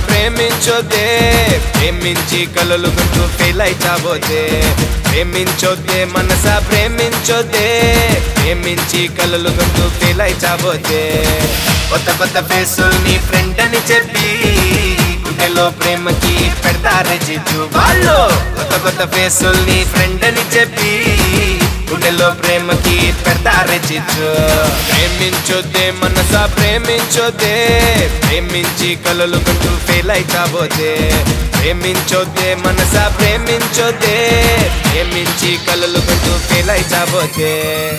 ప్రేమించొద్దే ప్రేమించి కలలు గుంటూ ఫెయిల్ అయిచావోదే ప్రేమించొద్దే మనసా ప్రేమించొద్దే ప్రేమించి కలలు గుంటూ ఫెయిల్ అయిచావోదే కొత్త కొత్త ఫేసుల్ని ఫ్రెండ్ అని చెప్పి గుండెలో ప్రేమకి పెడతారే జిజ్జు వాళ్ళు కొత్త కొత్త ఫేసుల్ని ఫ్రెండ్ అని చెప్పి గుండెలో ప్రేమకి పెడతారే జిజ్జు ప్రేమించొద్దే మనసా ప్రేమించొద్దే ప్రేమించి కలలు గుంటూ ఫెయిల్ అయిచావోదే ప్రేమించొద్దే మనసా ప్రేమించొద్దే ప్రేమించి కలలు గుంటూ ఫెయిల్ అయిచావోదే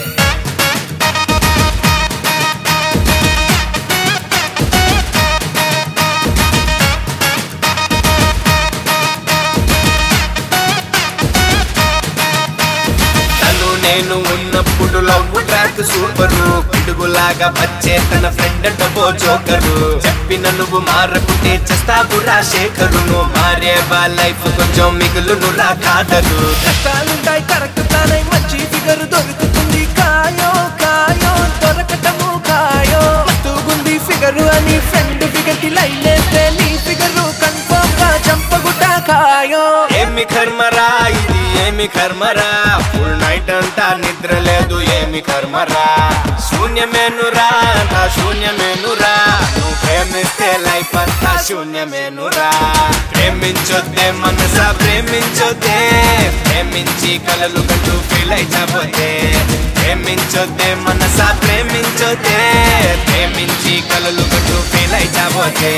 నేను ఉన్నప్పుడు లవ్ ట్రాక్ సూపరు పిడుగులాగా వచ్చే తన ఫ్రెండ్ డబ్బో జోకరు చెప్పిన నువ్వు మారకుంటే చేస్తావు రాజశేఖరు నువ్వు మారేవా లైఫ్ కొంచెం మిగులును రా కాదరు కష్టాలుంటాయి కరెక్ట్ తానై మంచి ఫిగర్ దొరుకుతుంది కాయో కాయో దొరకటము కాయో మస్తుగుంది ఫిగరు అని ఫ్రెండ్ ఫిగర్ కి లైన్ వేస్తే నీ ఫిగరు కన్ఫర్మ్ గా చంపగుట్ట కాయో ఏమి కర్మరా ఇది ఏమి కర్మరా ఫుల్ నైట్ అంతా నిద్ర లేదు ఏమి కర్మరా శూన్యమేనురా అంతా శూన్యమేనురా నువ్వు ప్రేమిస్తే లైఫ్ అంతా శూన్యమేనురా ప్రేమించొద్దే మనసా ప్రేమించొద్దే ప్రేమించి కలలు గంటూ ఫీల్ అయిపోతే ప్రేమించొద్దే మనసా ప్రేమించొద్దే ప్రేమించి కలలు గంటూ ఫీల్ అయిపోతే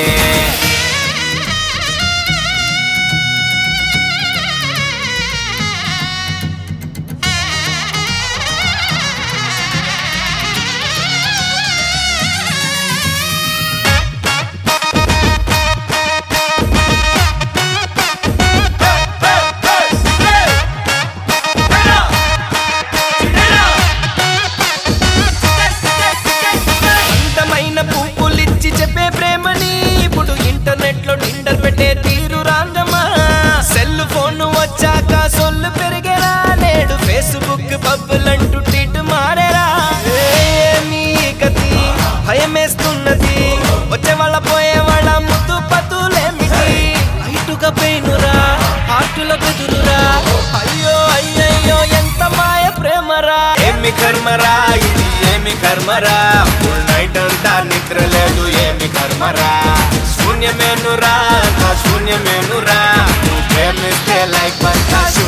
పూపులిచ్చి చెప్పే ప్రేమని ఇప్పుడు ఇంటర్నెట్ లో టిండర్ పెట్టే తీరు రాంగమా సెల్ ఫోన్ వచ్చాక సొల్లు పెరిగేరా నేడు ఫేస్బుక్ పబ్బులంటూ ట్వీట్ మారేరా ఏమీ గతి భయమేస్తున్నది వచ్చే వాళ్ళ పోయే వాళ్ళ ముద్దు పతులేమిటి ఇటుక పెయినురా హార్టుల బెదురురా అయ్యో అయ్యయ్యో ఎంత మాయ ప్రేమరా ఏమి కర్మరా ఇది ఏమి కర్మరా ఫుల్ నైట్ అంతా నిద్ర లేదు ఏమి కర్మరా శూన్యమేనురా శూన్యమేనురా నువ్వు ప్రేమిస్తే లైఫ్ అంతా